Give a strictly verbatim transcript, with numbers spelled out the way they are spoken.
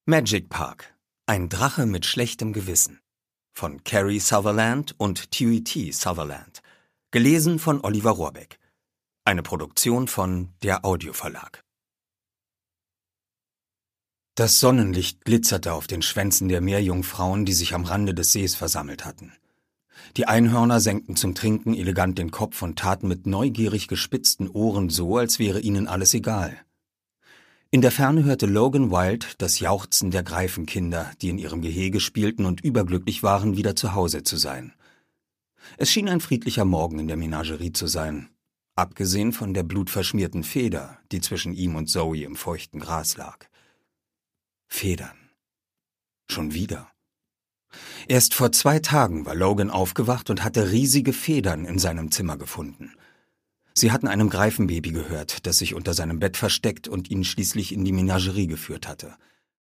Magic Park – Ein Drache mit schlechtem Gewissen von Kerry Sutherland und Thuy T. Sutherland. Gelesen von Oliver Rohrbeck. Eine Produktion von Der Audioverlag. Das Sonnenlicht glitzerte auf den Schwänzen der Meerjungfrauen, die sich am Rande des Sees versammelt hatten. Die Einhörner senkten zum Trinken elegant den Kopf und taten mit neugierig gespitzten Ohren so, als wäre ihnen alles egal. In der Ferne hörte Logan Wild das Jauchzen der Greifenkinder, die in ihrem Gehege spielten und überglücklich waren, wieder zu Hause zu sein. Es schien ein friedlicher Morgen in der Menagerie zu sein, abgesehen von der blutverschmierten Feder, die zwischen ihm und Zoe im feuchten Gras lag. Federn. Schon wieder. Erst vor zwei Tagen war Logan aufgewacht und hatte riesige Federn in seinem Zimmer gefunden. Sie hatten einem Greifenbaby gehört, das sich unter seinem Bett versteckt und ihn schließlich in die Menagerie geführt hatte.